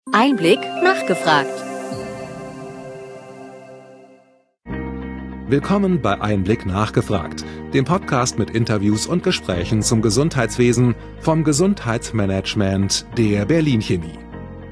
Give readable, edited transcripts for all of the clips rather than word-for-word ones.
Einblick nachgefragt. Willkommen bei Einblick nachgefragt, dem Podcast mit Interviews und Gesprächen zum Gesundheitswesen vom Gesundheitsmanagement der Berlin Chemie.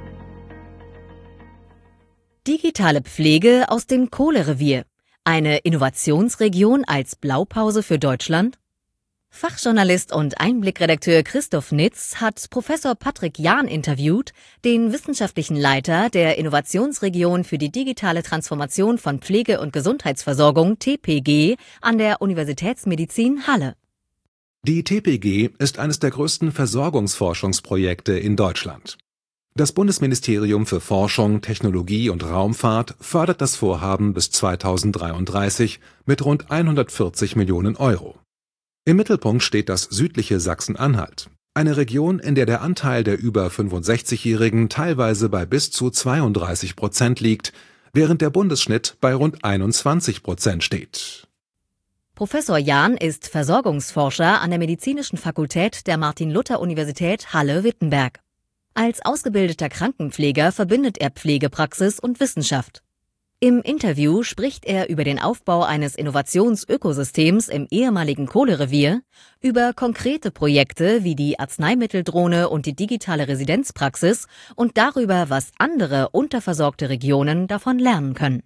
Digitale Pflege aus dem Kohlerevier. Eine Innovationsregion als Blaupause für Deutschland? Fachjournalist und Einblickredakteur Christoph Nitz hat Professor Patrick Jahn interviewt, den wissenschaftlichen Leiter der Innovationsregion für die digitale Transformation von Pflege- und Gesundheitsversorgung TPG an der Universitätsmedizin Halle. Die TPG ist eines der größten Versorgungsforschungsprojekte in Deutschland. Das Bundesministerium für Forschung, Technologie und Raumfahrt fördert das Vorhaben bis 2033 mit rund 140 Millionen Euro. Im Mittelpunkt steht das südliche Sachsen-Anhalt, eine Region, in der der Anteil der über 65-Jährigen teilweise bei bis zu 32% liegt, während der Bundesschnitt bei rund 21% steht. Professor Jahn ist Versorgungsforscher an der Medizinischen Fakultät der Martin-Luther-Universität Halle-Wittenberg. Als ausgebildeter Krankenpfleger verbindet er Pflegepraxis und Wissenschaft. Im Interview spricht er über den Aufbau eines Innovationsökosystems im ehemaligen Kohlerevier, über konkrete Projekte wie die Arzneimitteldrohne und die digitale Residenzpraxis und darüber, was andere unterversorgte Regionen davon lernen können.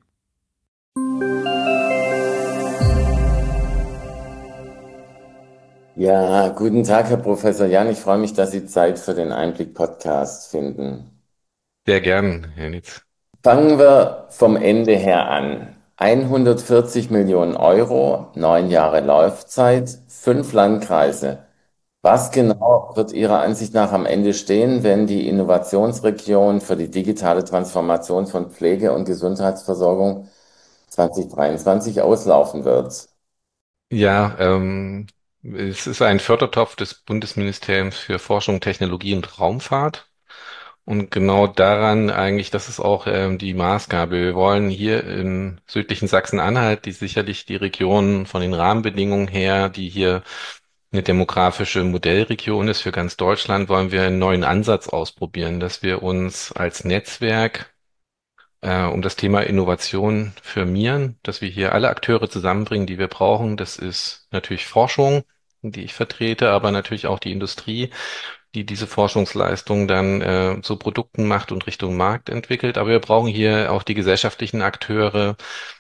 Ja, guten Tag, Herr Professor Jahn. Ich freue mich, dass Sie Zeit für den Einblick-Podcast finden. Sehr gern, Herr Nitz. Fangen wir vom Ende her an. 140 Millionen Euro, 9 Jahre Laufzeit, 5 Landkreise. Was genau wird Ihrer Ansicht nach am Ende stehen, wenn die Innovationsregion für die digitale Transformation von Pflege- und Gesundheitsversorgung 2023 auslaufen wird? Ja, es ist ein Fördertopf des Bundesministeriums für Forschung, Technologie und Raumfahrt. Und genau daran eigentlich, das ist auch die Maßgabe. Wir wollen hier im südlichen Sachsen-Anhalt, die sicherlich die Region von den Rahmenbedingungen her, die hier eine demografische Modellregion ist für ganz Deutschland, wollen wir einen neuen Ansatz ausprobieren, dass wir uns als Netzwerk um das Thema Innovation firmieren, dass wir hier alle Akteure zusammenbringen, die wir brauchen. Das ist natürlich Forschung, die ich vertrete, aber natürlich auch die Industrie, die diese Forschungsleistung dann zu Produkten macht und Richtung Markt entwickelt. Aber wir brauchen hier auch die gesellschaftlichen Akteure,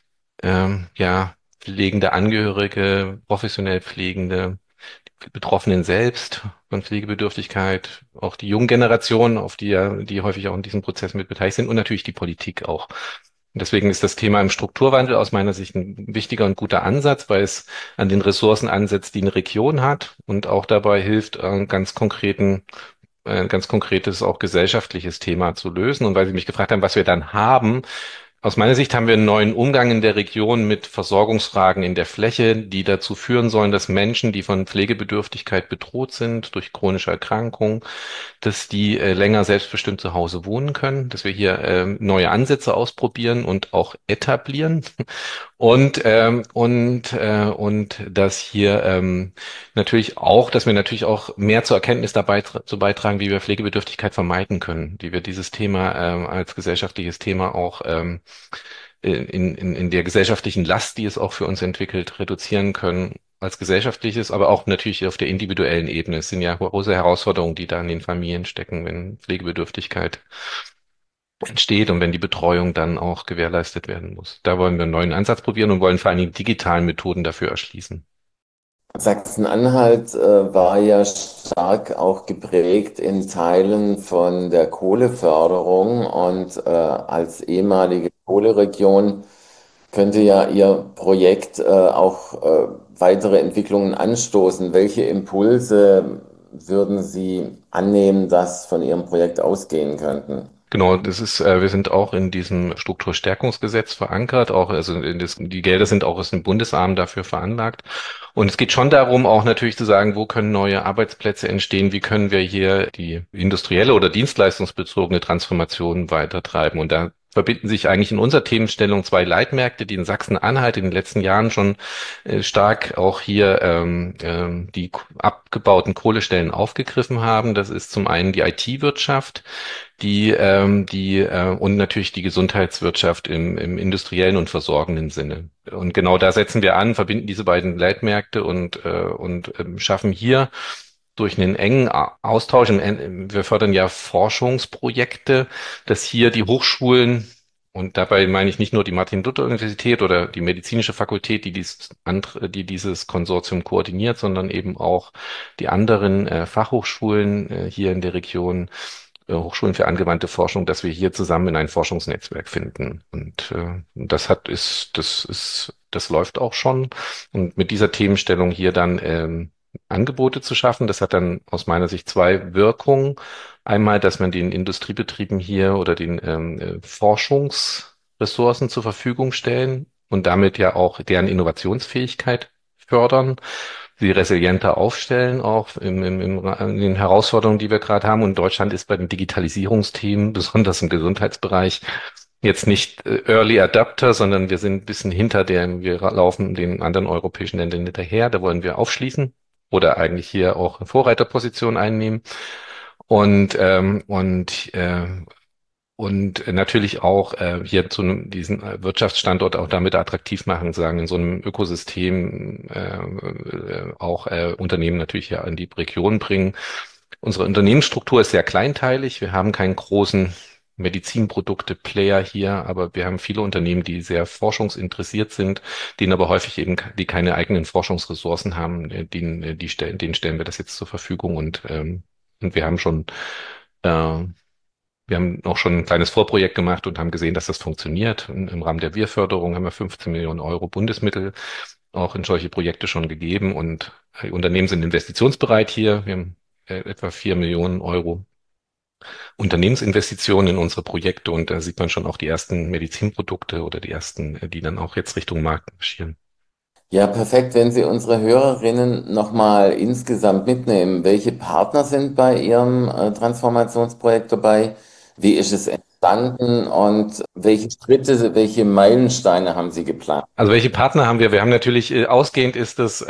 pflegende Angehörige, professionell Pflegende, die Betroffenen selbst von Pflegebedürftigkeit, auch die jungen Generationen, die häufig auch in diesem Prozess mit beteiligt sind und natürlich die Politik auch. Und deswegen ist das Thema im Strukturwandel aus meiner Sicht ein wichtiger und guter Ansatz, weil es an den Ressourcen ansetzt, die eine Region hat und auch dabei hilft, ein ganz konkretes, auch gesellschaftliches Thema zu lösen. Und weil Sie mich gefragt haben, was wir dann haben, aus meiner Sicht haben wir einen neuen Umgang in der Region mit Versorgungsfragen in der Fläche, die dazu führen sollen, dass Menschen, die von Pflegebedürftigkeit bedroht sind durch chronische Erkrankungen, dass die länger selbstbestimmt zu Hause wohnen können, dass wir hier neue Ansätze ausprobieren und auch etablieren und dass hier dass wir natürlich auch mehr zur Erkenntnis dabei zu beitragen, wie wir Pflegebedürftigkeit vermeiden können, wie wir dieses Thema als gesellschaftliches Thema auch in der gesellschaftlichen Last, die es auch für uns entwickelt, reduzieren können als gesellschaftliches, aber auch natürlich auf der individuellen Ebene. Es sind ja große Herausforderungen, die da in den Familien stecken, wenn Pflegebedürftigkeit entsteht und wenn die Betreuung dann auch gewährleistet werden muss. Da wollen wir einen neuen Ansatz probieren und wollen vor allen Dingen digitalen Methoden dafür erschließen. Sachsen-Anhalt war ja stark auch geprägt in Teilen von der Kohleförderung und als ehemalige Kohleregion könnte ja Ihr Projekt auch weitere Entwicklungen anstoßen. Welche Impulse würden Sie annehmen, dass von Ihrem Projekt ausgehen könnten? Genau, wir sind auch in diesem Strukturstärkungsgesetz verankert, die Gelder sind auch aus dem Bundesamt dafür veranlagt. Und es geht schon darum, auch natürlich zu sagen, wo können neue Arbeitsplätze entstehen, wie können wir hier die industrielle oder dienstleistungsbezogene Transformation weitertreiben. Und da verbinden sich eigentlich in unserer Themenstellung zwei Leitmärkte, die in Sachsen-Anhalt in den letzten Jahren schon stark auch hier die abgebauten Kohlestellen aufgegriffen haben. Das ist zum einen die IT-Wirtschaft, und natürlich die Gesundheitswirtschaft im industriellen und versorgenden Sinne. Und genau da setzen wir an, verbinden diese beiden Leitmärkte und schaffen hier durch einen engen Austausch, wir fördern ja Forschungsprojekte, dass hier die Hochschulen, und dabei meine ich nicht nur die Martin-Luther-Universität oder die medizinische Fakultät, die dieses Konsortium koordiniert, sondern eben auch die anderen Fachhochschulen hier in der Region, Hochschulen für angewandte Forschung, dass wir hier zusammen in ein Forschungsnetzwerk finden. Und das läuft auch schon. Und mit dieser Themenstellung hier dann Angebote zu schaffen, das hat dann aus meiner Sicht zwei Wirkungen. Einmal, dass man den Industriebetrieben hier oder den Forschungsressourcen zur Verfügung stellen und damit ja auch deren Innovationsfähigkeit fördern, sie resilienter aufstellen, auch in den Herausforderungen, die wir gerade haben. Und Deutschland ist bei den Digitalisierungsthemen, besonders im Gesundheitsbereich, jetzt nicht Early Adapter, sondern wir sind ein bisschen wir laufen den anderen europäischen Ländern hinterher. Da wollen wir aufschließen oder eigentlich hier auch eine Vorreiterposition einnehmen. Und, ähm, und, äh, und natürlich auch hier diesen Wirtschaftsstandort auch damit attraktiv machen, sagen, in so einem Ökosystem auch Unternehmen natürlich hier in die Region bringen. Unsere Unternehmensstruktur ist sehr kleinteilig. Wir haben keinen großen Medizinprodukte-Player hier, aber wir haben viele Unternehmen, die sehr forschungsinteressiert sind, denen aber häufig eben, die keine eigenen Forschungsressourcen haben, denen stellen wir das jetzt zur Verfügung und äh, wir haben auch schon ein kleines Vorprojekt gemacht und haben gesehen, dass das funktioniert. Im Rahmen der Wir-Förderung haben wir 15 Millionen Euro Bundesmittel auch in solche Projekte schon gegeben und Unternehmen sind investitionsbereit hier. Wir haben etwa 4 Millionen Euro Unternehmensinvestitionen in unsere Projekte und da sieht man schon auch die ersten Medizinprodukte oder die ersten, die dann auch jetzt Richtung Markt marschieren. Ja, perfekt. Wenn Sie unsere Hörerinnen nochmal insgesamt mitnehmen, welche Partner sind bei Ihrem Transformationsprojekt dabei? Wie ist es entstanden und welche Schritte, welche Meilensteine haben Sie geplant? Also welche Partner haben wir? Wir haben natürlich ausgehend ist es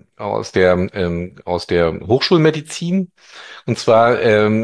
aus der Hochschulmedizin. Und zwar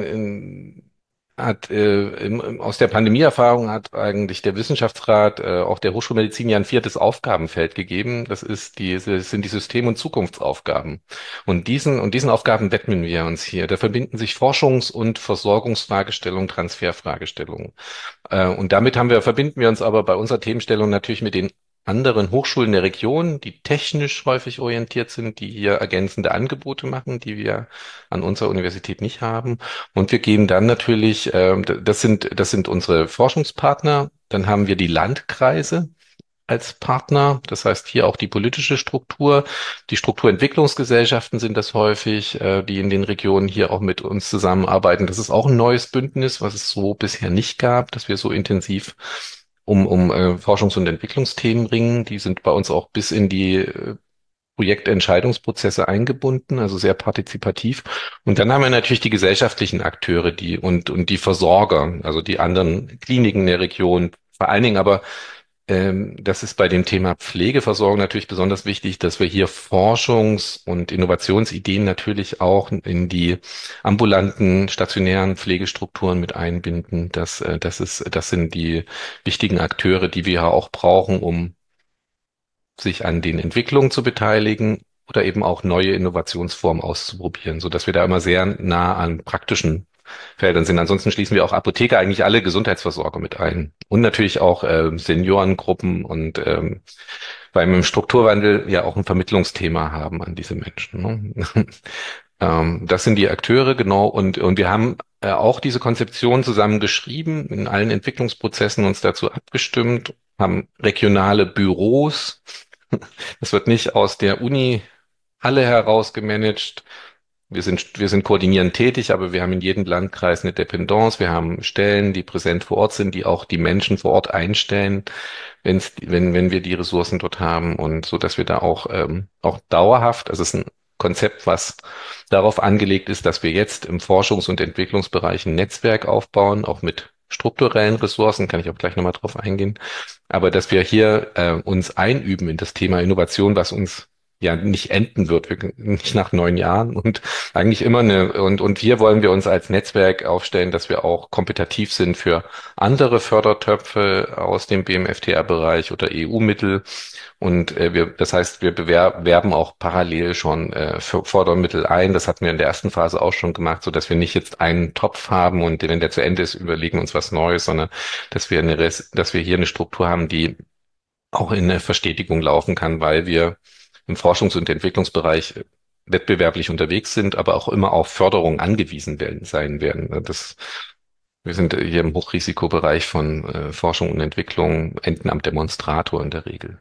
aus der Pandemieerfahrung hat eigentlich der Wissenschaftsrat auch der Hochschulmedizin ja ein viertes Aufgabenfeld gegeben. Das sind die System- und Zukunftsaufgaben. Und diesen Aufgaben widmen wir uns hier. Da verbinden sich Forschungs- und Versorgungsfragestellungen, Transferfragestellungen. Und verbinden wir uns aber bei unserer Themenstellung natürlich mit den anderen Hochschulen der Region, die technisch häufig orientiert sind, die hier ergänzende Angebote machen, die wir an unserer Universität nicht haben. Und wir gehen dann natürlich, das sind unsere Forschungspartner. Dann haben wir die Landkreise als Partner. Das heißt hier auch die politische Struktur. Die Strukturentwicklungsgesellschaften sind das häufig, die in den Regionen hier auch mit uns zusammenarbeiten. Das ist auch ein neues Bündnis, was es so bisher nicht gab, dass wir so intensiv um Forschungs- und Entwicklungsthemen ringen. Die sind bei uns auch bis in die Projektentscheidungsprozesse eingebunden, also sehr partizipativ. Und dann haben wir natürlich die gesellschaftlichen Akteure, und die Versorger, also die anderen Kliniken der Region, vor allen Dingen aber das ist bei dem Thema Pflegeversorgung natürlich besonders wichtig, dass wir hier Forschungs- und Innovationsideen natürlich auch in die ambulanten, stationären Pflegestrukturen mit einbinden. Das sind die wichtigen Akteure, die wir ja auch brauchen, um sich an den Entwicklungen zu beteiligen oder eben auch neue Innovationsformen auszuprobieren, so dass wir da immer sehr nah an praktischen Feldern sind. Ansonsten schließen wir auch Apotheker, eigentlich alle Gesundheitsversorger mit ein. Und natürlich auch Seniorengruppen weil wir im Strukturwandel ja auch ein Vermittlungsthema haben an diese Menschen. Ne? Das sind die Akteure, genau. Und wir haben auch diese Konzeption zusammen geschrieben, in allen Entwicklungsprozessen uns dazu abgestimmt, haben regionale Büros. Das wird nicht aus der Uni Halle heraus gemanagt. Wir sind koordinierend tätig, aber wir haben in jedem Landkreis eine Dependance. Wir haben Stellen, die präsent vor Ort sind, die auch die Menschen vor Ort einstellen, wenn wir die Ressourcen dort haben und so, dass wir da auch dauerhaft, also es ist ein Konzept, was darauf angelegt ist, dass wir jetzt im Forschungs- und Entwicklungsbereich ein Netzwerk aufbauen, auch mit strukturellen Ressourcen, kann ich auch gleich nochmal drauf eingehen, aber dass wir hier uns einüben in das Thema Innovation, was uns ja nicht enden wird, nicht nach 9 Jahren und eigentlich immer und hier wollen wir uns als Netzwerk aufstellen, dass wir auch kompetitiv sind für andere Fördertöpfe aus dem BMFTA-Bereich oder EU-Mittel. Und das heißt, wir werben auch parallel schon für Fördermittel ein. Das hatten wir in der ersten Phase auch schon gemacht, so dass wir nicht jetzt einen Topf haben und wenn der zu Ende ist, überlegen uns was Neues, sondern dass wir hier eine Struktur haben, die auch in eine Verstetigung laufen kann, weil wir im Forschungs- und Entwicklungsbereich wettbewerblich unterwegs sind, aber auch immer auf Förderung angewiesen sein werden. Wir sind hier im Hochrisikobereich von Forschung und Entwicklung, enden am Demonstrator in der Regel.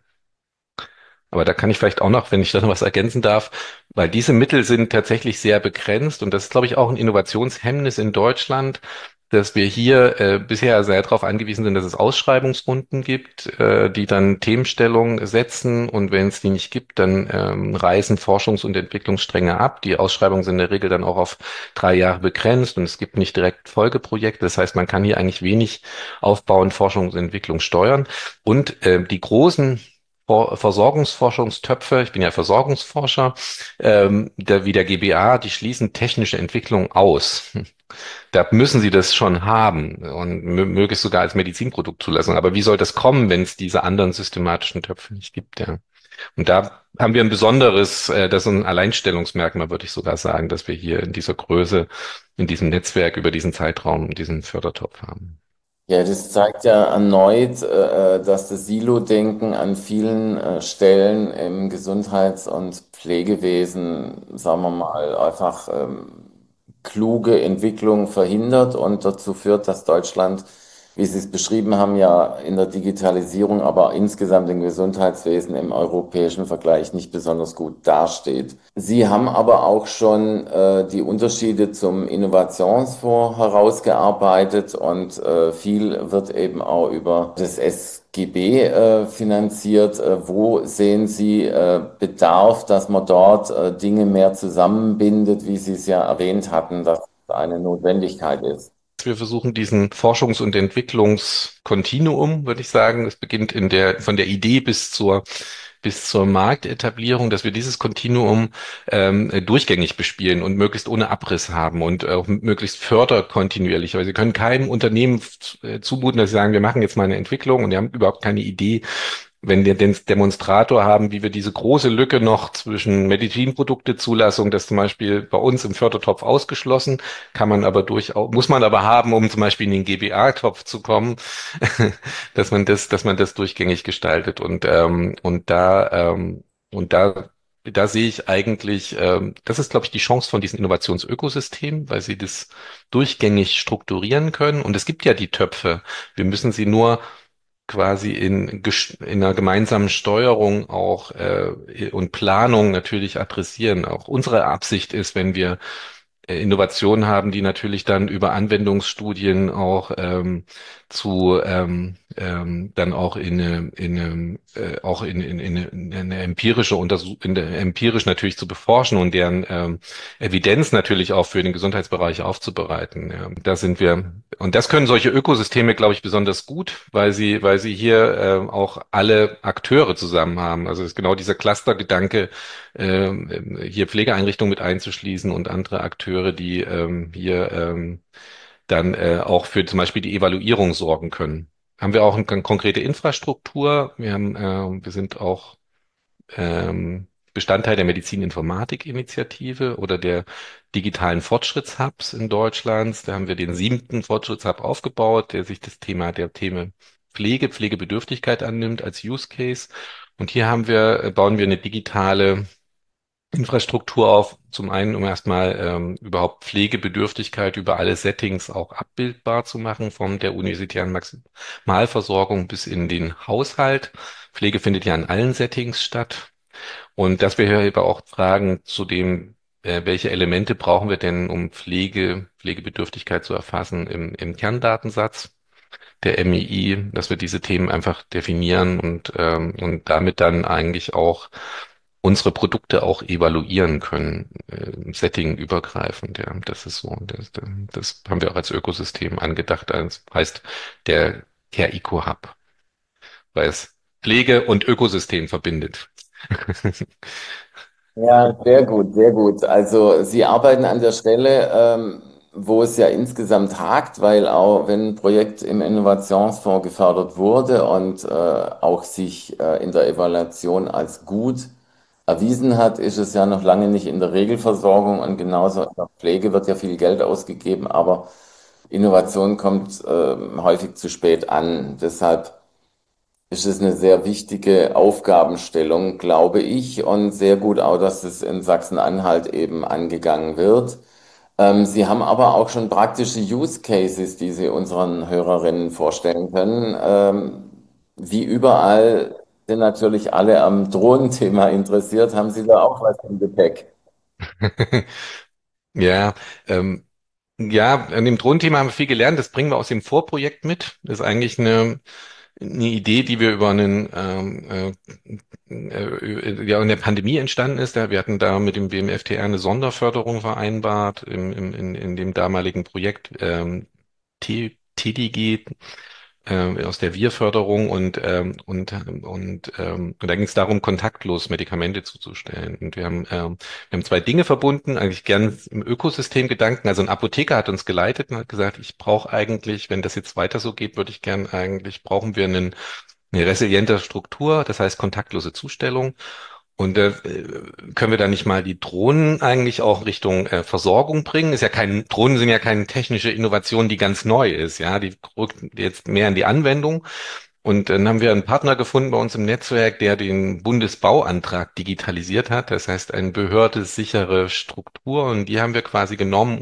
Aber da kann ich vielleicht auch noch, wenn ich da noch was ergänzen darf, weil diese Mittel sind tatsächlich sehr begrenzt und das ist, glaube ich, auch ein Innovationshemmnis in Deutschland, dass wir hier bisher sehr darauf angewiesen sind, dass es Ausschreibungsrunden gibt, die dann Themenstellungen setzen und wenn es die nicht gibt, dann reißen Forschungs- und Entwicklungsstränge ab. Die Ausschreibungen sind in der Regel dann auch auf 3 Jahre begrenzt und es gibt nicht direkt Folgeprojekte. Das heißt, man kann hier eigentlich wenig aufbauend Forschung und Entwicklung steuern und die großen Versorgungsforschungstöpfe, ich bin ja Versorgungsforscher, wie der GBA, die schließen technische Entwicklung aus. Da müssen sie das schon haben und möglichst sogar als Medizinprodukt zulassen. Aber wie soll das kommen, wenn es diese anderen systematischen Töpfe nicht gibt? Ja. Und da haben wir ein besonderes, das ist ein Alleinstellungsmerkmal, würde ich sogar sagen, dass wir hier in dieser Größe, in diesem Netzwerk über diesen Zeitraum diesen Fördertopf haben. Ja, das zeigt ja erneut, dass das Silo-Denken an vielen Stellen im Gesundheits- und Pflegewesen, sagen wir mal, einfach kluge Entwicklung verhindert und dazu führt, dass Deutschland, wie Sie es beschrieben haben, ja in der Digitalisierung, aber insgesamt im Gesundheitswesen im europäischen Vergleich nicht besonders gut dasteht. Sie haben aber auch schon die Unterschiede zum Innovationsfonds herausgearbeitet und viel wird eben auch über das SGB finanziert. Wo sehen Sie Bedarf, dass man dort Dinge mehr zusammenbindet, wie Sie es ja erwähnt hatten, dass es eine Notwendigkeit ist? Wir versuchen diesen Forschungs- und Entwicklungskontinuum, würde ich sagen. Es beginnt von der Idee bis zur Marktetablierung, dass wir dieses Kontinuum durchgängig bespielen und möglichst ohne Abriss haben und auch möglichst förderkontinuierlich. Weil Sie können keinem Unternehmen zumuten, dass sie sagen, wir machen jetzt mal eine Entwicklung und wir haben überhaupt keine Idee, wenn wir den Demonstrator haben, wie wir diese große Lücke noch zwischen Medizinproduktezulassung, das zum Beispiel bei uns im Fördertopf ausgeschlossen, kann man aber durchaus, muss man aber haben, um zum Beispiel in den GBA-Topf zu kommen, dass man das durchgängig gestaltet und da sehe ich eigentlich, das ist, glaube ich, die Chance von diesen Innovationsökosystemen, weil sie das durchgängig strukturieren können. Und es gibt ja die Töpfe. Wir müssen sie nur quasi in einer gemeinsamen Steuerung auch und Planung natürlich adressieren. Auch unsere Absicht ist, wenn wir Innovationen haben, die natürlich dann über Anwendungsstudien auch dann auch in eine empirische empirisch natürlich zu beforschen und deren Evidenz natürlich auch für den Gesundheitsbereich aufzubereiten. Ja. Da sind wir und das können solche Ökosysteme, glaube ich, besonders gut, weil sie hier auch alle Akteure zusammen haben. Also es ist genau dieser Clustergedanke, hier Pflegeeinrichtungen mit einzuschließen und andere Akteure, die hier dann auch für zum Beispiel die Evaluierung sorgen können. Haben wir auch eine konkrete Infrastruktur. Wir sind auch Bestandteil der Medizin-Informatik-Initiative oder der digitalen Fortschrittshubs in Deutschland. Da haben wir den 7. Fortschrittshub aufgebaut, der sich der Themen Pflegebedürftigkeit annimmt als Use Case. Und hier bauen wir eine digitale Infrastruktur auf, zum einen, um erstmal überhaupt Pflegebedürftigkeit über alle Settings auch abbildbar zu machen, von der universitären Maximalversorgung bis in den Haushalt. Pflege findet ja in allen Settings statt. Und dass wir hier aber auch fragen zu dem, welche Elemente brauchen wir denn, um Pflegebedürftigkeit zu erfassen im Kerndatensatz der MII, dass wir diese Themen einfach definieren und damit dann eigentlich auch unsere Produkte auch evaluieren können, settingübergreifend. Ja, das ist so. Das haben wir auch als Ökosystem angedacht. Das heißt der Care Eco Hub, weil es Pflege und Ökosystem verbindet. Ja, sehr gut, sehr gut. Also Sie arbeiten an der Stelle, wo es ja insgesamt hakt, weil auch wenn ein Projekt im Innovationsfonds gefördert wurde und auch sich in der Evaluation als gut erwiesen hat, ist es ja noch lange nicht in der Regelversorgung und genauso in der Pflege wird ja viel Geld ausgegeben, aber Innovation kommt häufig zu spät an. Deshalb ist es eine sehr wichtige Aufgabenstellung, glaube ich, und sehr gut auch, dass es in Sachsen-Anhalt eben angegangen wird. Sie haben aber auch schon praktische Use Cases, die Sie unseren Hörerinnen vorstellen können. Wie überall sind natürlich alle am Drohnenthema interessiert. Haben Sie da auch was im Gepäck? Ja, ähm, ja, an dem Drohnenthema haben wir viel gelernt. Das bringen wir aus dem Vorprojekt mit. Das ist eigentlich eine Idee, die wir über ja, in der Pandemie entstanden ist. Wir hatten da mit dem BMFTR eine Sonderförderung vereinbart in dem damaligen Projekt TDG aus der Wir-Förderung und da ging es darum, kontaktlos Medikamente zuzustellen. Und wir haben zwei Dinge verbunden, eigentlich gern im Ökosystemgedanken. Also ein Apotheker hat uns geleitet und hat gesagt, ich brauche eigentlich, wenn das jetzt weiter so geht, würde ich gern eigentlich, brauchen wir eine resiliente Struktur, das heißt kontaktlose Zustellung. Und können wir da nicht mal die Drohnen eigentlich auch Richtung Versorgung bringen? Drohnen sind ja keine technische Innovation, die ganz neu ist, ja. Die rückt jetzt mehr in die Anwendung. Und dann haben wir einen Partner gefunden bei uns im Netzwerk, der den Bundesbauantrag digitalisiert hat. Das heißt, eine behördensichere Struktur. Und die haben wir quasi genommen,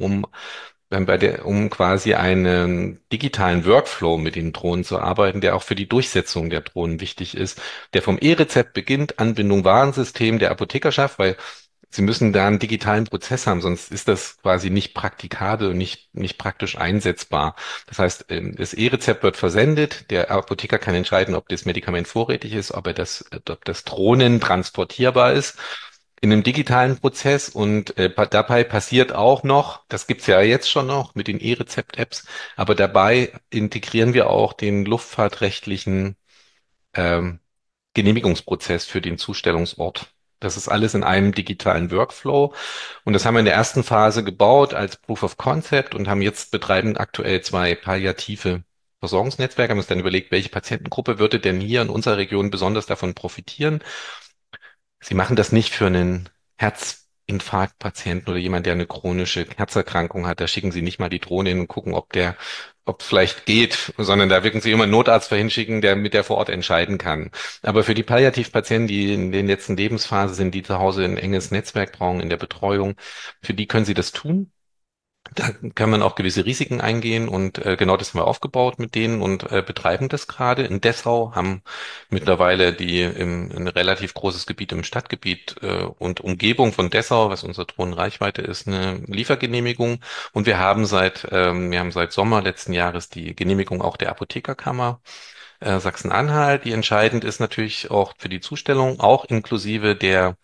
um quasi einen digitalen Workflow mit den Drohnen zu arbeiten, der auch für die Durchsetzung der Drohnen wichtig ist, der vom E-Rezept beginnt, Anbindung Warensystem der Apothekerschaft, weil Sie müssen da einen digitalen Prozess haben, sonst ist das quasi nicht praktikabel und nicht praktisch einsetzbar. Das heißt, das E-Rezept wird versendet, der Apotheker kann entscheiden, ob das Medikament vorrätig ist, ob das Drohnen transportierbar ist in einem digitalen Prozess und dabei passiert auch noch, das gibt's ja jetzt schon noch mit den E-Rezept-Apps, aber dabei integrieren wir auch den luftfahrtrechtlichen ähm, Genehmigungsprozess für den Zustellungsort. Das ist alles in einem digitalen Workflow. Und das haben wir in der ersten Phase gebaut als Proof of Concept und betreiben aktuell zwei palliative Versorgungsnetzwerke, haben uns dann überlegt, welche Patientengruppe würde denn hier in unserer Region besonders davon profitieren. Sie machen das nicht für einen Herzinfarktpatienten oder jemand, der eine chronische Herzerkrankung hat. Da schicken Sie nicht mal die Drohne hin und gucken, ob es vielleicht geht, sondern da wirken Sie immer einen Notarzt hinschicken, mit der vor Ort entscheiden kann. Aber für die Palliativpatienten, die in den letzten Lebensphase sind, die zu Hause ein enges Netzwerk brauchen in der Betreuung, für die können Sie das tun. Da kann man auch gewisse Risiken eingehen und genau das haben wir aufgebaut mit denen und betreiben das gerade. In Dessau haben mittlerweile ein relativ großes Gebiet im Stadtgebiet und Umgebung von Dessau, was unsere Drohnenreichweite ist, eine Liefergenehmigung. Und wir haben seit Sommer letzten Jahres die Genehmigung auch der Apothekerkammer Sachsen-Anhalt, die entscheidend ist natürlich auch für die Zustellung, auch inklusive der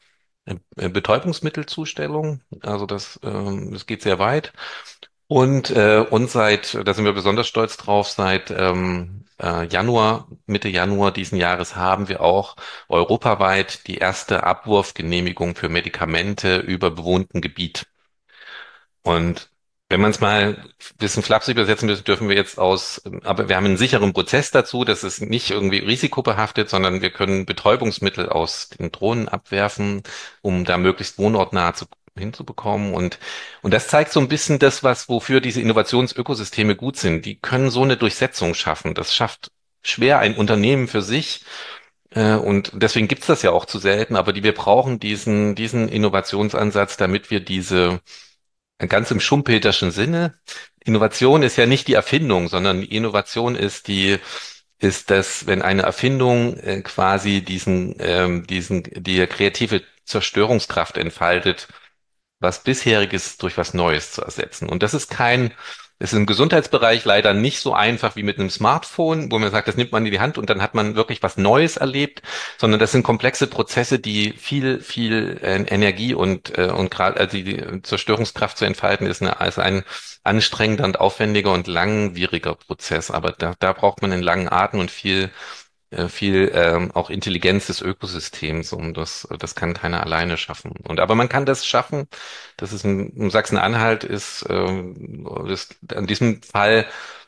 Betäubungsmittelzustellung. Also das geht sehr weit. Da sind wir besonders stolz drauf, seit Mitte Januar diesen Jahres haben wir auch europaweit die erste Abwurfgenehmigung für Medikamente über bewohnten Gebiet. Und wenn man es mal ein bisschen flapsig übersetzen müssen, aber wir haben einen sicheren Prozess dazu, das ist nicht irgendwie risikobehaftet, sondern wir können Betäubungsmittel aus den Drohnen abwerfen, um da möglichst wohnortnah hinzubekommen. Und das zeigt so ein bisschen wofür diese Innovationsökosysteme gut sind. Die können so eine Durchsetzung schaffen. Das schafft schwer ein Unternehmen für sich. Und deswegen gibt's das ja auch zu selten, aber wir brauchen diesen Innovationsansatz, damit wir ganz im Schumpeterschen Sinne. Innovation ist ja nicht die Erfindung, sondern die Innovation ist das, wenn eine Erfindung quasi die kreative Zerstörungskraft entfaltet, was Bisheriges durch was Neues zu ersetzen. Und das ist Es ist im Gesundheitsbereich leider nicht so einfach wie mit einem Smartphone, wo man sagt, das nimmt man in die Hand und dann hat man wirklich was Neues erlebt, sondern das sind komplexe Prozesse, die viel Energie und gerade also die Zerstörungskraft zu entfalten ist also ein anstrengender und aufwendiger und langwieriger Prozess. Aber da braucht man einen langen Atem und viel auch Intelligenz des Ökosystems, das kann keiner alleine schaffen. Aber man kann das schaffen. Das ist in Sachsen-Anhalt ist in diesem Fall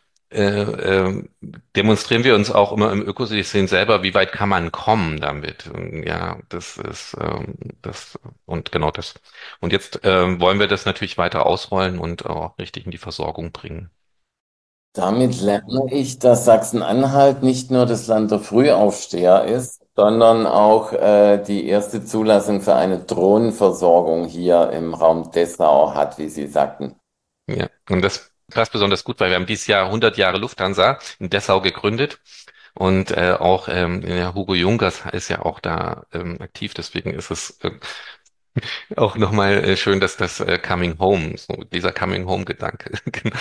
demonstrieren wir uns auch immer im Ökosystem selber, wie weit kann man kommen damit. Und ja, das ist das und genau das. Und jetzt wollen wir das natürlich weiter ausrollen und auch richtig in die Versorgung bringen. Damit lerne ich, dass Sachsen-Anhalt nicht nur das Land der Frühaufsteher ist, sondern auch die erste Zulassung für eine Drohnenversorgung hier im Raum Dessau hat, wie Sie sagten. Ja, und das passt besonders gut, weil wir haben dieses Jahr 100 Jahre Lufthansa in Dessau gegründet und auch ja, Hugo Junkers ist ja auch da aktiv, deswegen ist es auch nochmal schön, dass das Coming Home, so dieser Coming Home Gedanke. Genau.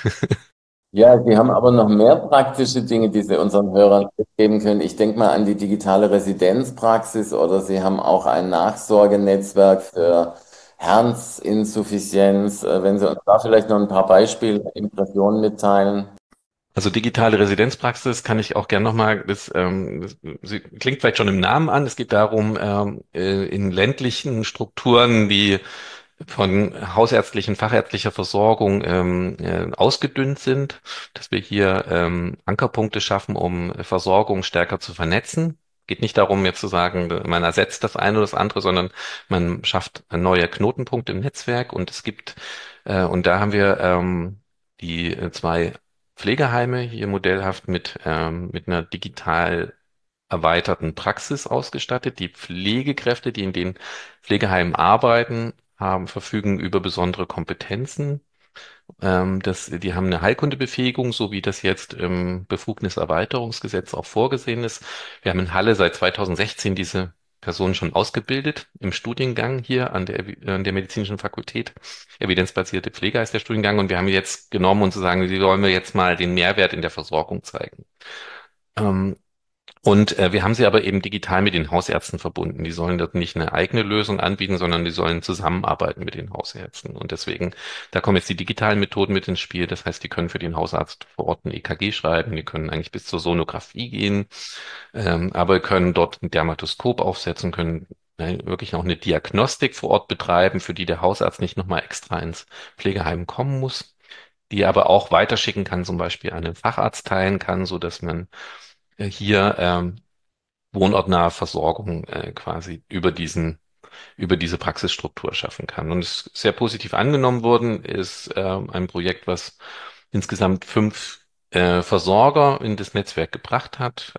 Ja, Sie haben aber noch mehr praktische Dinge, die Sie unseren Hörern geben können. Ich denke mal an die digitale Residenzpraxis oder Sie haben auch ein Nachsorgenetzwerk für Herzinsuffizienz. Wenn Sie uns da vielleicht noch ein paar Beispiele, Impressionen mitteilen. Also digitale Residenzpraxis kann ich auch gern nochmal, sie klingt vielleicht schon im Namen an. Es geht darum, in ländlichen Strukturen, die von hausärztlichen, fachärztlicher Versorgung ausgedünnt sind, dass wir hier Ankerpunkte schaffen, um Versorgung stärker zu vernetzen. Geht nicht darum, jetzt zu sagen, man ersetzt das eine oder das andere, sondern man schafft neue Knotenpunkte im Netzwerk und da haben wir die zwei Pflegeheime hier modellhaft mit einer digital erweiterten Praxis ausgestattet. Die Pflegekräfte, die in den Pflegeheimen arbeiten, verfügen über besondere Kompetenzen. Die haben eine Heilkundebefähigung, so wie das jetzt im Befugniserweiterungsgesetz auch vorgesehen ist. Wir haben in Halle seit 2016 diese Personen schon ausgebildet im Studiengang hier an der medizinischen Fakultät. Evidenzbasierte Pflege heißt der Studiengang und wir haben jetzt genommen und zu sagen, wie wollen wir jetzt mal den Mehrwert in der Versorgung zeigen. Ähm, wir haben sie aber eben digital mit den Hausärzten verbunden. Die sollen dort nicht eine eigene Lösung anbieten, sondern die sollen zusammenarbeiten mit den Hausärzten. Und deswegen, da kommen jetzt die digitalen Methoden mit ins Spiel. Das heißt, die können für den Hausarzt vor Ort ein EKG schreiben, die können eigentlich bis zur Sonographie gehen, aber können dort ein Dermatoskop aufsetzen, können wirklich auch eine Diagnostik vor Ort betreiben, für die der Hausarzt nicht nochmal extra ins Pflegeheim kommen muss, die er aber auch weiterschicken kann, zum Beispiel an den Facharzt teilen kann, so dass man hier wohnortnahe Versorgung quasi über diese Praxisstruktur schaffen kann. Und es ist sehr positiv angenommen worden, ist ein Projekt, was insgesamt 5 Versorger in das Netzwerk gebracht hat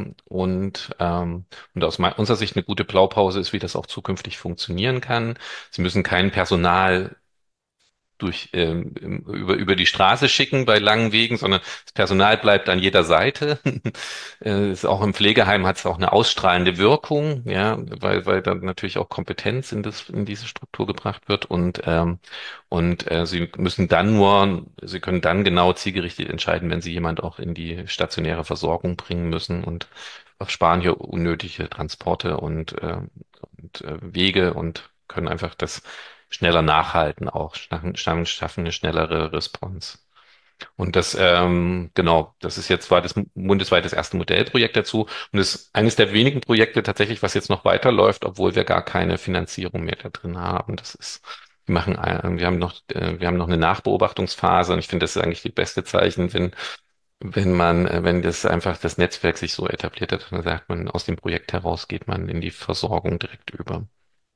und aus unserer Sicht eine gute Blaupause ist, wie das auch zukünftig funktionieren kann. Sie müssen kein Personal über die Straße schicken bei langen Wegen, sondern das Personal bleibt an jeder Seite. Ist auch im Pflegeheim hat es auch eine ausstrahlende Wirkung, ja, weil dann natürlich auch Kompetenz in diese Struktur gebracht wird sie können dann genau zielgerichtet entscheiden, wenn sie jemand auch in die stationäre Versorgung bringen müssen und sparen hier unnötige Transporte und Wege und können einfach das schneller nachhalten, auch schaffen eine schnellere Response. Und das ist war das bundesweit das erste Modellprojekt dazu und ist eines der wenigen Projekte tatsächlich, was jetzt noch weiterläuft, obwohl wir gar keine Finanzierung mehr da drin haben. Wir haben noch eine Nachbeobachtungsphase und ich finde, das ist eigentlich die beste Zeichen, wenn das Netzwerk sich so etabliert hat, dann sagt man, aus dem Projekt heraus geht man in die Versorgung direkt über.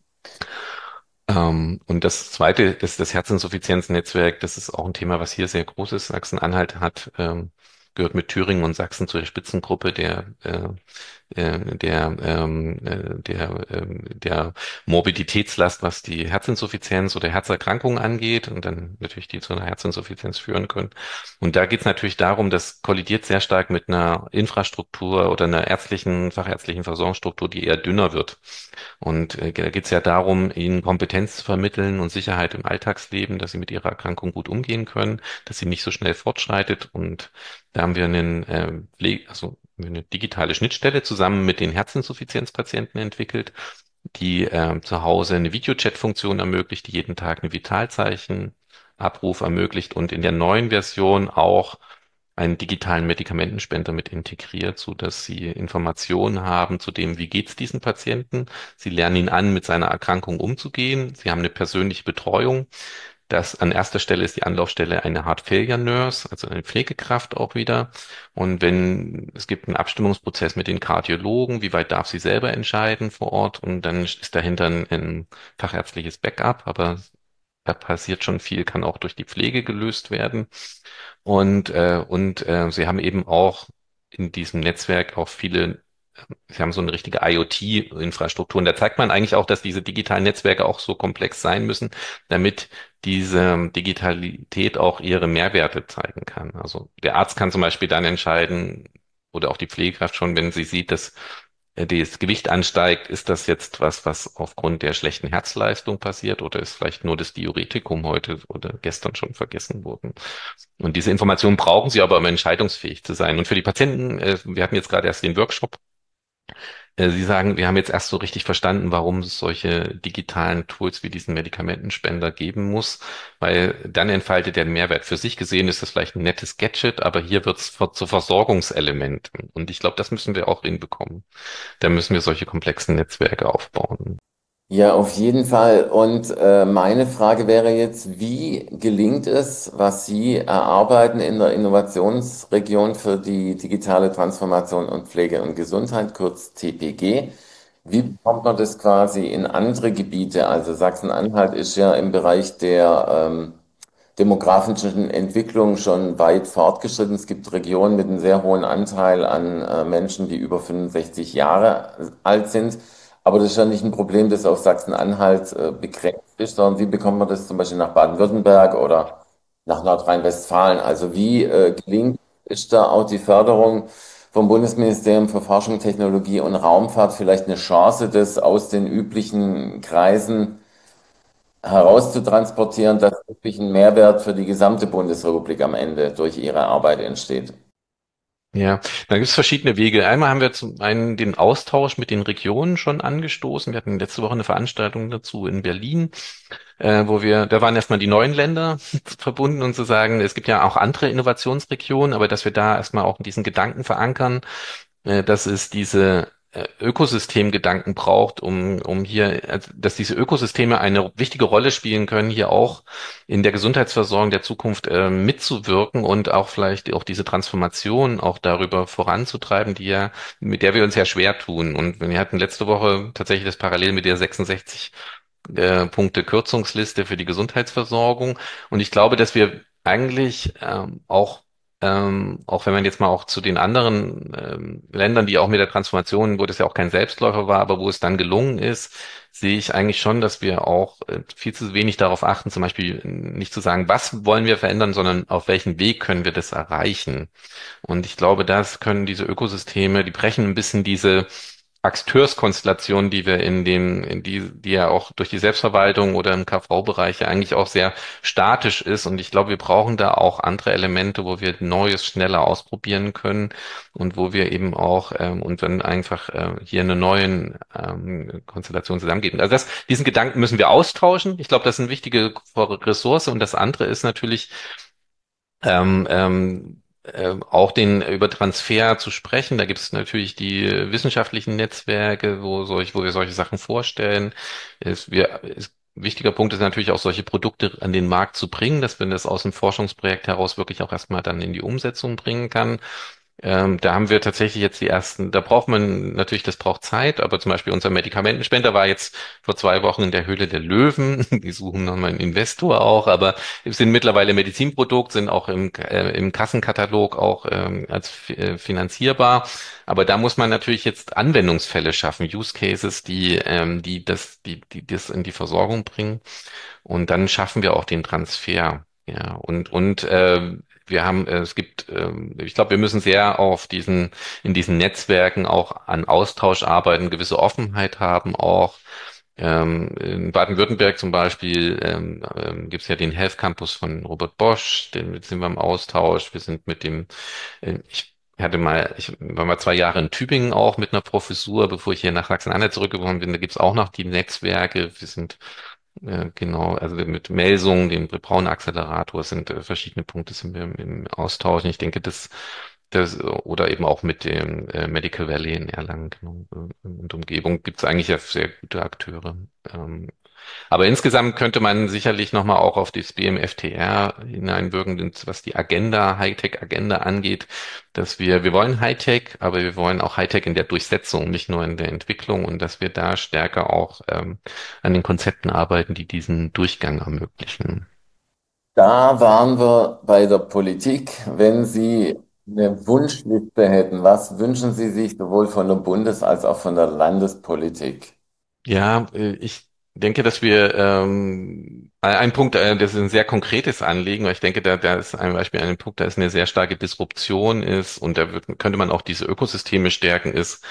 Und das zweite, das Herzinsuffizienznetzwerk, das ist auch ein Thema, was hier sehr groß ist. Sachsen-Anhalt hat gehört mit Thüringen und Sachsen zur Spitzengruppe der Morbiditätslast, was die Herzinsuffizienz oder Herzerkrankungen angeht und dann natürlich die zu einer Herzinsuffizienz führen können. Und da geht es natürlich darum, das kollidiert sehr stark mit einer Infrastruktur oder einer fachärztlichen Versorgungsstruktur, die eher dünner wird. Und da geht es ja darum, ihnen Kompetenz zu vermitteln und Sicherheit im Alltagsleben, dass sie mit ihrer Erkrankung gut umgehen können, dass sie nicht so schnell fortschreitet. Und da haben wir eine digitale Schnittstelle zusammen mit den Herzinsuffizienzpatienten entwickelt, die zu Hause eine Videochat-Funktion ermöglicht, die jeden Tag eine Vitalzeichenabruf ermöglicht und in der neuen Version auch einen digitalen Medikamentenspender mit integriert, so dass Sie Informationen haben zu dem, wie geht's diesen Patienten. Sie lernen ihn an, mit seiner Erkrankung umzugehen. Sie haben eine persönliche Betreuung. Das an erster Stelle ist die Anlaufstelle eine Heart Failure Nurse, also eine Pflegekraft auch wieder. Und wenn es gibt einen Abstimmungsprozess mit den Kardiologen, wie weit darf sie selber entscheiden vor Ort? Und dann ist dahinter ein fachärztliches Backup, aber da passiert schon viel, kann auch durch die Pflege gelöst werden. Sie haben eben auch in diesem Netzwerk auch Sie haben so eine richtige IoT-Infrastruktur. Und da zeigt man eigentlich auch, dass diese digitalen Netzwerke auch so komplex sein müssen, damit diese Digitalität auch ihre Mehrwerte zeigen kann. Also der Arzt kann zum Beispiel dann entscheiden, oder auch die Pflegekraft schon, wenn sie sieht, dass das Gewicht ansteigt, ist das jetzt was aufgrund der schlechten Herzleistung passiert oder ist vielleicht nur das Diuretikum heute oder gestern schon vergessen worden? Und diese Informationen brauchen sie aber, um entscheidungsfähig zu sein. Und für die Patienten, wir hatten jetzt gerade erst den Workshop, Sie sagen, wir haben jetzt erst so richtig verstanden, warum es solche digitalen Tools wie diesen Medikamentenspender geben muss, weil dann entfaltet der Mehrwert. Für sich gesehen ist das vielleicht ein nettes Gadget, aber hier wird es zu Versorgungselementen. Und ich glaube, das müssen wir auch hinbekommen. Da müssen wir solche komplexen Netzwerke aufbauen. Ja, auf jeden Fall. Und meine Frage wäre jetzt, wie gelingt es, was Sie erarbeiten in der Innovationsregion für die digitale Transformation und Pflege und Gesundheit, kurz TPG? Wie bekommt man das quasi in andere Gebiete? Also Sachsen-Anhalt ist ja im Bereich der demografischen Entwicklung schon weit fortgeschritten. Es gibt Regionen mit einem sehr hohen Anteil an Menschen, die über 65 Jahre alt sind. Aber das ist ja nicht ein Problem, das auf Sachsen-Anhalt begrenzt ist, sondern wie bekommt man das zum Beispiel nach Baden-Württemberg oder nach Nordrhein-Westfalen? Also wie gelingt, ist da auch die Förderung vom Bundesministerium für Forschung, Technologie und Raumfahrt vielleicht eine Chance, das aus den üblichen Kreisen herauszutransportieren, dass wirklich ein Mehrwert für die gesamte Bundesrepublik am Ende durch Ihre Arbeit entsteht? Ja, da gibt es verschiedene Wege. Einmal haben wir zum einen den Austausch mit den Regionen schon angestoßen. Wir hatten letzte Woche eine Veranstaltung dazu in Berlin, da waren erstmal die neuen Länder verbunden und zu sagen, es gibt ja auch andere Innovationsregionen, aber dass wir da erstmal auch diesen Gedanken verankern, dass es diese Ökosystemgedanken braucht, um hier, dass diese Ökosysteme eine wichtige Rolle spielen können, hier auch in der Gesundheitsversorgung der Zukunft mitzuwirken und auch vielleicht auch diese Transformation auch darüber voranzutreiben, mit der wir uns ja schwer tun. Und wir hatten letzte Woche tatsächlich das parallel mit der 66 Punkte Kürzungsliste für die Gesundheitsversorgung. Und ich glaube, dass wir eigentlich auch wenn man jetzt mal auch zu den anderen Ländern, die auch mit der Transformation, wo das ja auch kein Selbstläufer war, aber wo es dann gelungen ist, sehe ich eigentlich schon, dass wir auch viel zu wenig darauf achten, zum Beispiel nicht zu sagen, was wollen wir verändern, sondern auf welchen Weg können wir das erreichen. Und ich glaube, das können diese Ökosysteme, die brechen ein bisschen diese Akteurskonstellation, die wir die ja auch durch die Selbstverwaltung oder im KV-Bereich ja eigentlich auch sehr statisch ist. Und ich glaube, wir brauchen da auch andere Elemente, wo wir Neues schneller ausprobieren können und wo wir eben auch und dann einfach hier eine neuen Konstellation zusammengeben. Also diesen Gedanken müssen wir austauschen. Ich glaube, das ist eine wichtige Ressource. Und das andere ist natürlich auch über Transfer zu sprechen. Da gibt es natürlich die wissenschaftlichen Netzwerke, wo wir solche Sachen vorstellen. Wichtiger Punkt ist natürlich auch solche Produkte an den Markt zu bringen, dass man das aus dem Forschungsprojekt heraus wirklich auch erstmal dann in die Umsetzung bringen kann. Da haben wir tatsächlich jetzt die ersten, da braucht man natürlich, das braucht Zeit, aber zum Beispiel unser Medikamentenspender war jetzt vor 2 Wochen in der Höhle der Löwen. Die suchen nochmal einen Investor auch, aber es sind mittlerweile Medizinprodukt, sind auch im Kassenkatalog auch als finanzierbar. Aber da muss man natürlich jetzt Anwendungsfälle schaffen, Use Cases, die das in die Versorgung bringen. Und dann schaffen wir auch den Transfer. Ja, und wir haben, es gibt, ich glaube, wir müssen sehr in diesen Netzwerken auch an Austausch arbeiten, gewisse Offenheit haben auch. In Baden-Württemberg zum Beispiel gibt es ja den Health Campus von Robert Bosch, den sind wir im Austausch. Wir sind mit dem, ich war mal 2 Jahre in Tübingen auch mit einer Professur, bevor ich hier nach Sachsen-Anhalt zurückgekommen bin. Da gibt's auch noch die Netzwerke. Wir sind genau, also mit Melsungen, dem Braun-Accelerator sind verschiedene Punkte sind wir im Austausch. Und ich denke, das oder eben auch mit dem Medical Valley in Erlangen genau, und Umgebung gibt es eigentlich ja sehr gute Akteure. Ähm, aber insgesamt könnte man sicherlich nochmal auch auf das BMFTR hineinwirken, was die Agenda, Hightech-Agenda angeht, dass wir wollen Hightech, aber wir wollen auch Hightech in der Durchsetzung, nicht nur in der Entwicklung und dass wir da stärker auch an den Konzepten arbeiten, die diesen Durchgang ermöglichen. Da waren wir bei der Politik. Wenn Sie eine Wunschliste hätten, was wünschen Sie sich sowohl von der als auch von der Landespolitik? Ja, ich denke, dass wir ein Punkt, das ist ein sehr konkretes Anliegen, weil ich denke, da ist ein Beispiel ein Punkt, da ist eine sehr starke Disruption ist und könnte man auch diese Ökosysteme stärken, ist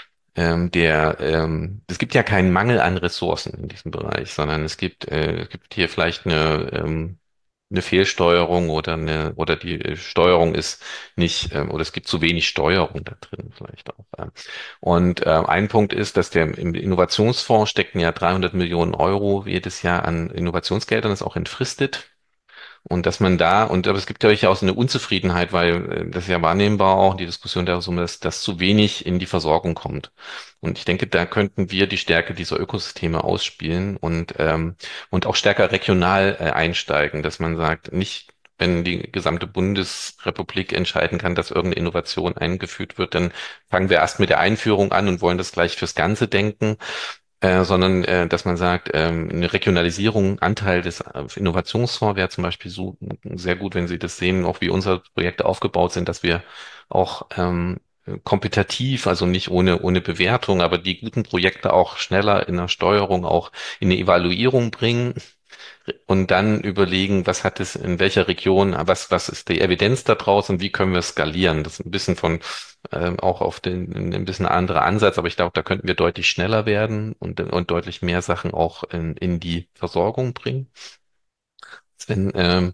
es gibt ja keinen Mangel an Ressourcen in diesem Bereich, sondern es gibt hier vielleicht eine Fehlsteuerung oder die Steuerung ist nicht, oder es gibt zu wenig Steuerung da drin vielleicht auch. Und ein Punkt ist, dass im Innovationsfonds stecken ja 300 Millionen Euro jedes Jahr an Innovationsgeldern, ist auch entfristet. Und dass man aber es gibt ja durchaus eine Unzufriedenheit, weil das ist ja wahrnehmbar auch die Diskussion darum, dass zu wenig in die Versorgung kommt. Und ich denke, da könnten wir die Stärke dieser Ökosysteme ausspielen und auch stärker regional einsteigen, dass man sagt, nicht wenn die gesamte Bundesrepublik entscheiden kann, dass irgendeine Innovation eingeführt wird, dann fangen wir erst mit der Einführung an und wollen das gleich fürs Ganze denken, sondern dass man sagt, eine Regionalisierung, Anteil des Innovationsfonds wäre zum Beispiel so sehr gut, wenn Sie das sehen, auch wie unsere Projekte aufgebaut sind, dass wir auch kompetitiv, also nicht ohne Bewertung, aber die guten Projekte auch schneller in der Steuerung, auch in eine Evaluierung bringen und dann überlegen, was hat es in welcher Region, was ist die Evidenz da draußen, wie können wir skalieren? Das ist ein bisschen auch auf ein bisschen anderer Ansatz, aber ich glaube, da könnten wir deutlich schneller werden und deutlich mehr Sachen auch in die Versorgung bringen. Sven,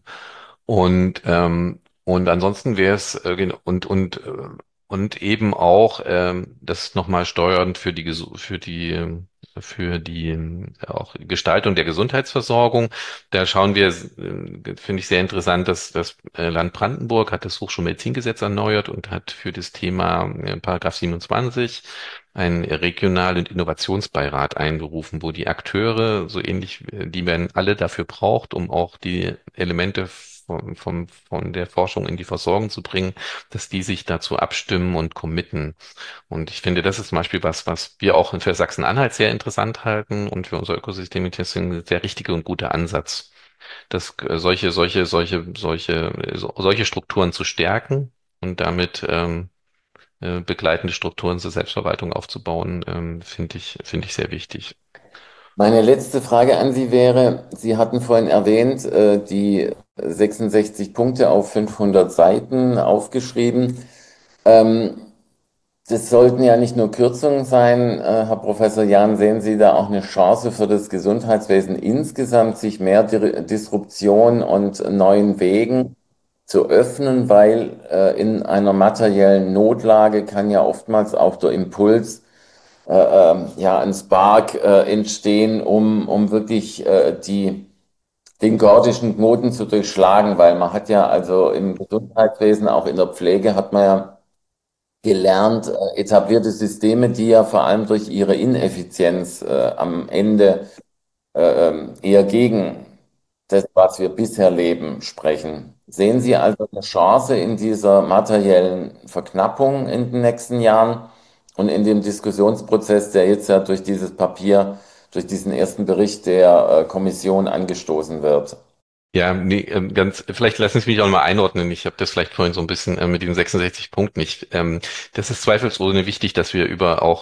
und ansonsten wäre es und eben auch das nochmal steuernd für die auch Gestaltung der Gesundheitsversorgung. Da schauen wir, finde ich sehr interessant, dass das Land Brandenburg hat das Hochschulmedizingesetz erneuert und hat für das Thema Paragraph 27 einen Regional- und Innovationsbeirat einberufen, wo die Akteure, so ähnlich, die man alle dafür braucht, um auch die Elemente von der Forschung in die Versorgung zu bringen, dass die sich dazu abstimmen und committen. Und ich finde, das ist zum Beispiel was wir auch für Sachsen-Anhalt sehr interessant halten und für unser Ökosystem ein sehr richtiger und guter Ansatz, dass solche Strukturen zu stärken und damit begleitende Strukturen zur Selbstverwaltung aufzubauen, finde ich sehr wichtig. Meine letzte Frage an Sie wäre, Sie hatten vorhin erwähnt, die 66 Punkte auf 500 Seiten aufgeschrieben. Ähm, Das sollten ja nicht nur Kürzungen sein, Herr Professor Jahn, sehen Sie da auch eine Chance für das Gesundheitswesen insgesamt, sich mehr Disruption und neuen Wegen zu öffnen, weil in einer materiellen Notlage kann ja oftmals auch der Impuls, ja, ein Spark entstehen, um wirklich den gordischen Knoten zu durchschlagen, weil man hat ja also im Gesundheitswesen, auch in der Pflege, hat man ja gelernt, etablierte Systeme, die ja vor allem durch ihre Ineffizienz am Ende eher das, was wir bisher leben, sprechen. Sehen Sie also eine Chance in dieser materiellen Verknappung in den nächsten Jahren und in dem Diskussionsprozess, der jetzt ja durch dieses Papier, durch diesen ersten Bericht der Kommission angestoßen wird? Ja, nee, vielleicht lassen Sie mich auch mal einordnen. Ich habe das vielleicht vorhin so ein bisschen mit den 66 Punkten. Das ist zweifelsohne wichtig, dass wir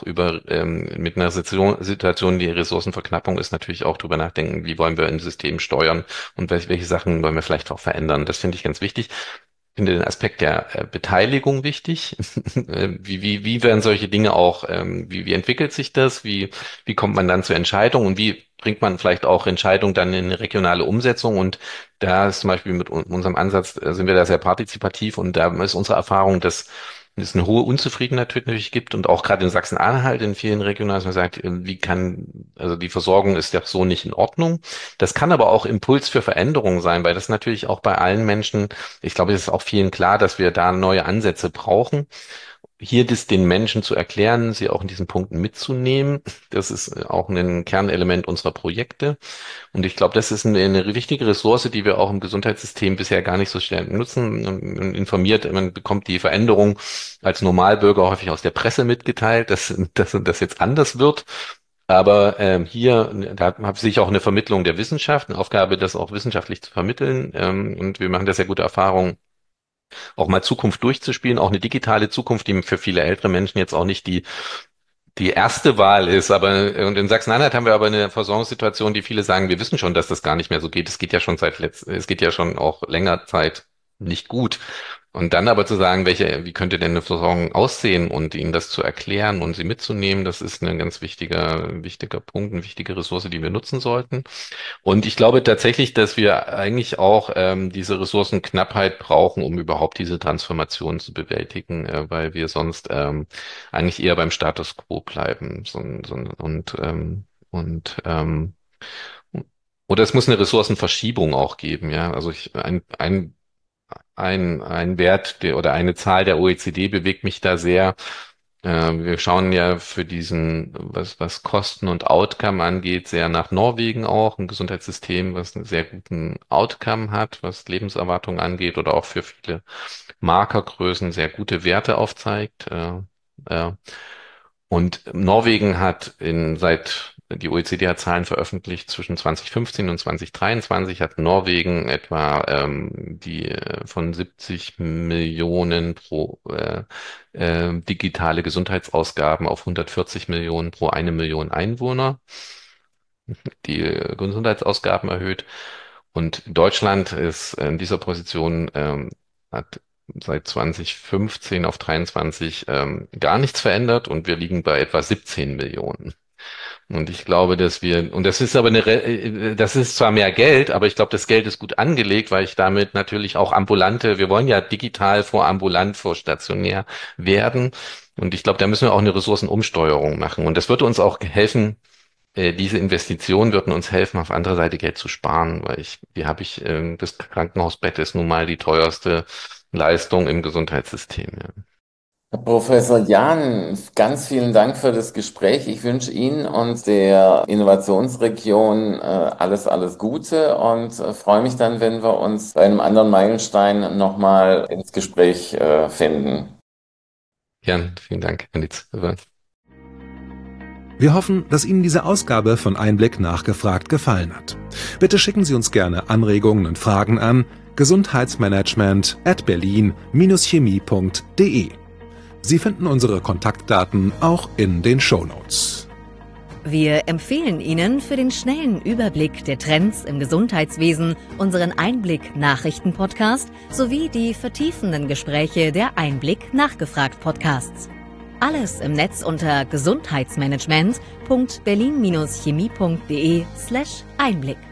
mit einer Situation, die Ressourcenverknappung ist, natürlich auch drüber nachdenken, wie wollen wir ein System steuern und welche Sachen wollen wir vielleicht auch verändern. Das finde ich ganz wichtig. Ich finde den Aspekt der Beteiligung wichtig. Wie werden solche Dinge auch, wie entwickelt sich das? Wie kommt man dann zur Entscheidung und wie bringt man vielleicht auch Entscheidungen dann in eine regionale Umsetzung? Und da ist zum Beispiel mit unserem Ansatz, sind wir da sehr partizipativ und da ist unsere Erfahrung, dass es eine hohe Unzufriedenheit natürlich gibt und auch gerade in Sachsen-Anhalt in vielen Regionen, dass man sagt, also die Versorgung ist ja so nicht in Ordnung. Das kann aber auch Impuls für Veränderungen sein, weil das natürlich auch bei allen Menschen, ich glaube, es ist auch vielen klar, dass wir da neue Ansätze brauchen. Hier das den Menschen zu erklären, sie auch in diesen Punkten mitzunehmen, das ist auch ein Kernelement unserer Projekte. Und ich glaube, das ist eine wichtige Ressource, die wir auch im Gesundheitssystem bisher gar nicht so schnell nutzen. Man informiert, man bekommt die Veränderung als Normalbürger häufig aus der Presse mitgeteilt, dass das jetzt anders wird. Aber da sehe ich auch eine Vermittlung der Wissenschaft, eine Aufgabe, das auch wissenschaftlich zu vermitteln. Und wir machen da sehr gute Erfahrungen, auch mal Zukunft durchzuspielen, auch eine digitale Zukunft, die für viele ältere Menschen jetzt auch nicht die erste Wahl ist. Und in Sachsen-Anhalt haben wir aber eine Versorgungssituation, die viele sagen, wir wissen schon, dass das gar nicht mehr so geht. Es geht ja schon auch länger Zeit nicht gut. Und dann aber zu sagen, wie könnte denn eine Versorgung aussehen und ihnen das zu erklären und sie mitzunehmen, das ist ein ganz wichtiger Punkt, eine wichtige Ressource, die wir nutzen sollten. Und ich glaube tatsächlich, dass wir eigentlich auch diese Ressourcenknappheit brauchen, um überhaupt diese Transformation zu bewältigen, weil wir sonst eigentlich eher beim Status quo bleiben. Und oder es muss eine Ressourcenverschiebung auch geben, ja. Also ein Wert oder eine Zahl der OECD bewegt mich da sehr. Wir schauen ja für was Kosten und Outcome angeht, sehr nach Norwegen auch, ein Gesundheitssystem, was einen sehr guten Outcome hat, was Lebenserwartung angeht oder auch für viele Markergrößen sehr gute Werte aufzeigt. Äh, und Norwegen hat die OECD hat Zahlen veröffentlicht, zwischen 2015 und 2023 hat Norwegen etwa von 70 Millionen pro digitale Gesundheitsausgaben auf 140 Millionen pro 1 Million Einwohner die Gesundheitsausgaben erhöht. Und Deutschland ist in dieser Position, hat seit 2015 auf 23 gar nichts verändert und wir liegen bei etwa 17 Millionen. Und ich glaube, und das ist aber das ist zwar mehr Geld, aber ich glaube, das Geld ist gut angelegt, weil ich damit natürlich auch wir wollen ja digital vor ambulant, vor stationär werden. Und ich glaube, da müssen wir auch eine Ressourcenumsteuerung machen. Und das wird uns auch helfen, diese Investitionen würden uns helfen, auf anderer Seite Geld zu sparen, weil das Krankenhausbett ist nun mal die teuerste Leistung im Gesundheitssystem. Ja. Herr Professor Jahn, ganz vielen Dank für das Gespräch. Ich wünsche Ihnen und der Innovationsregion alles Gute und freue mich dann, wenn wir uns bei einem anderen Meilenstein nochmal ins Gespräch finden. Jan, vielen Dank, Herr Litz. Wir hoffen, dass Ihnen diese Ausgabe von Einblick nachgefragt gefallen hat. Bitte schicken Sie uns gerne Anregungen und Fragen an gesundheitsmanagement@berlin-chemie.de. Sie finden unsere Kontaktdaten auch in den Shownotes. Wir empfehlen Ihnen für den schnellen Überblick der Trends im Gesundheitswesen unseren Einblick-Nachrichten-Podcast sowie die vertiefenden Gespräche der Einblick-Nachgefragt-Podcasts. Alles im Netz unter gesundheitsmanagement.berlin-chemie.de/Einblick.